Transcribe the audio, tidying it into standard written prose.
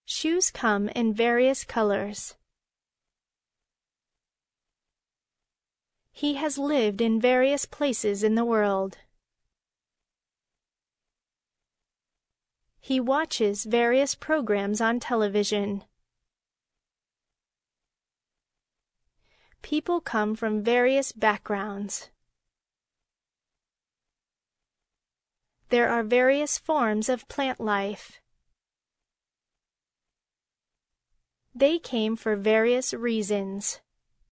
Shoes come in various colors. He has lived in various places in the world. He watches various programs on television. People come from various backgrounds. There are various forms of plant life. They came for various reasons.